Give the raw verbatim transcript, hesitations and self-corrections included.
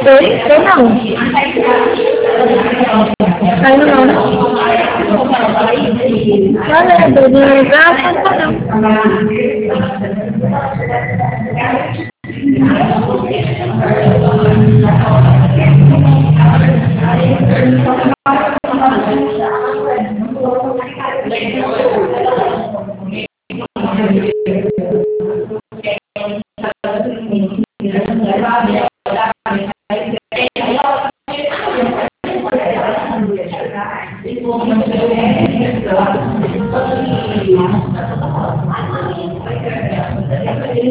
Đến, đến nào? Đây nó ngon. Nó lên từ từ ra không có đâu.